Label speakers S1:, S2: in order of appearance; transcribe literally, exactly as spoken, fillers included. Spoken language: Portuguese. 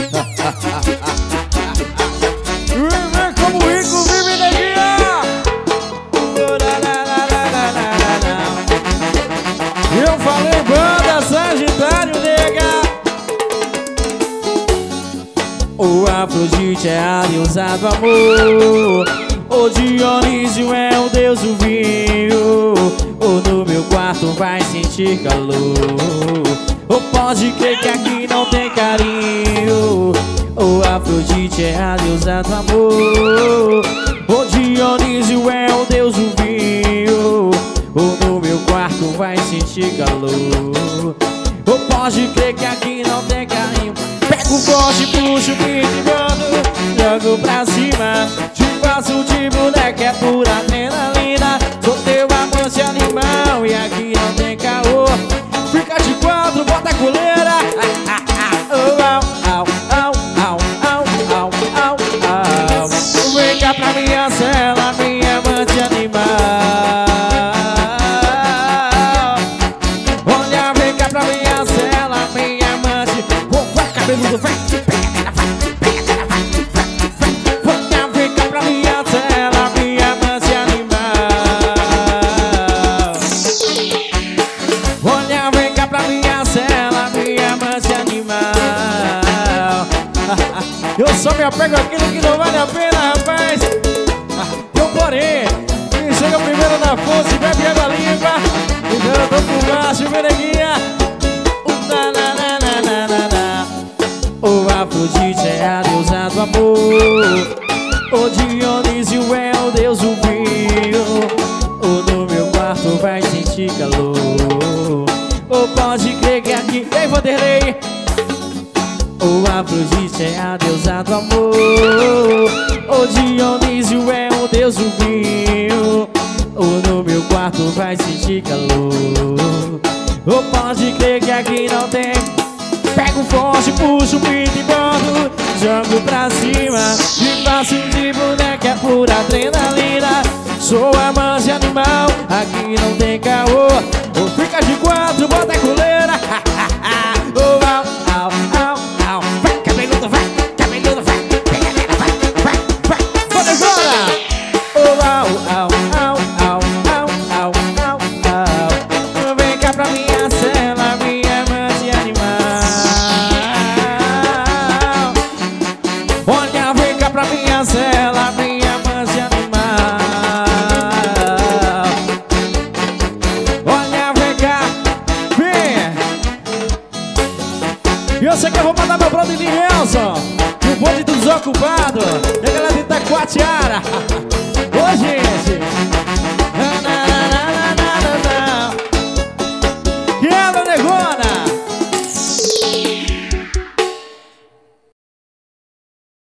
S1: Viver como rico, vive neguinha. Eu falei banda Sagitário, nega. O Afrodite é a deusa do amor. O Dionísio é o deus do vinho. O no meu quarto vai sentir calor. Ou pode crer que aqui não tem carinho. O Afrodite é a deusa do amor. O Dionísio é o deus do vinho. Ou no meu quarto vai sentir calor. Ou pode crer que aqui não tem carinho. Pego forte, puxo o pique, jogo pra cima. Te faço de boneca, é pura adrenalina. Sou teu amante animal e aqui não tem caô. Fica de quatro, bota a coleira. Oh, au, au, au, au, au, au, au, au. Vem cá pra minha cela, minha amante animal. Olha, vem cá pra minha cela, minha amante. Oh, vai, cabeludo, vai. Olha, vem cá pra minha cela, minha amante animal. Olha, vem cá pra minha cela, minha amante animal. Eu só me apego àquilo que não vale a pena, rapaz. Eu porém, quem chega primeiro na fonte bebe água limpa. Então eu tô por baixo, meneguinha. Na, na, na, na, na, na, na. O Afrodite é a deusa do amor. O Dionísio é o deus do vinho. O no meu quarto vai sentir calor. Ou pode crer que aqui tem Vanderlei. O Afrodite é a deusa do amor. O Dionísio é o deus do vinho. O no meu quarto vai sentir calor. Ou pode crer que aqui não tem. Pego forte, puxo o pinto e boto, jogo pra cima. E faço de boneca, é pura adrenalina. Sou amante animal, aqui não tem caô. Ou fica de quatro, bota a coleira. Oh, au, au, au, au. Vai, cabeludo, vai, cabeludo, vai. Pegadela, vai, vai, vai. Bota agora. Oh, au, au, au, au, au, au, au, au. Vem cá pra minha cela, minha amante animal. Olha, vem cá pra minha cela, minha amante animal. Olha, vem cá, vem. E eu sei que eu vou mandar meu brother de Nelson, o bonde do desocupado, e a galera de Itacoatiara. Hoje